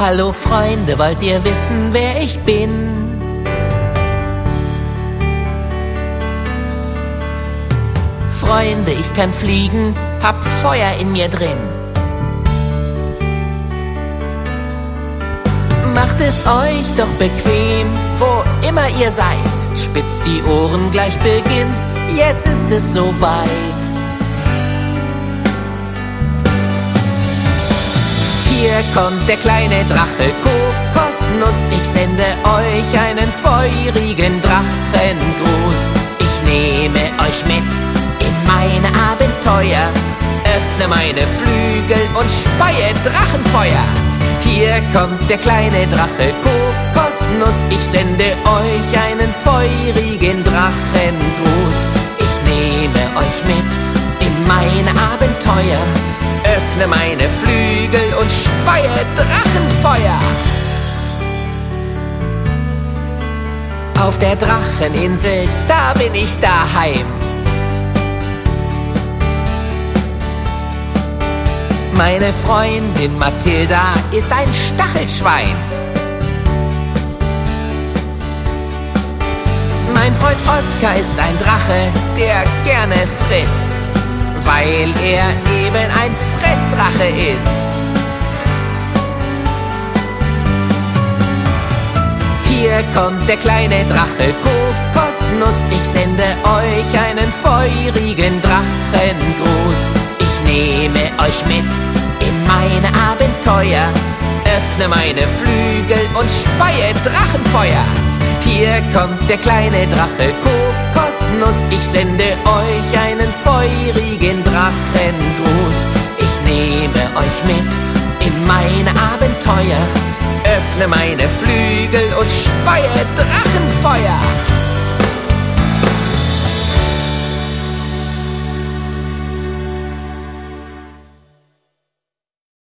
Hallo Freunde, wollt ihr wissen, wer ich bin? Freunde, ich kann fliegen, hab Feuer in mir drin. Macht es euch doch bequem, wo immer ihr seid. Spitzt die Ohren, gleich beginnt's, jetzt ist es soweit. Hier kommt der kleine Drache Kokosnuss. Ich sende euch einen feurigen Drachengruß. Ich nehme euch mit in meine Abenteuer, öffne meine Flügel und speie Drachenfeuer. Hier kommt der kleine Drache Kokosnuss. Ich sende euch einen feurigen Drachengruß. Ich nehme euch mit in meine Abenteuer, öffne meine Flügel und speie Drachenfeuer. Auf der Dracheninsel, da bin ich daheim. Meine Freundin Mathilda ist ein Stachelschwein. Mein Freund Oskar ist ein Drache, der gerne frisst, weil er eben ein Fressdrache ist. Hier kommt der kleine Drache Kokosnuss. Ich sende euch einen feurigen Drachengruß. Ich nehme euch mit in meine Abenteuer, öffne meine Flügel und speie Drachenfeuer. Hier kommt der kleine Drache Kokosnuss. Ich sende euch einen feurigen Drachengruß. Ich nehme euch mit in meine Abenteuer, öffne meine Flügel und speie Drachenfeuer.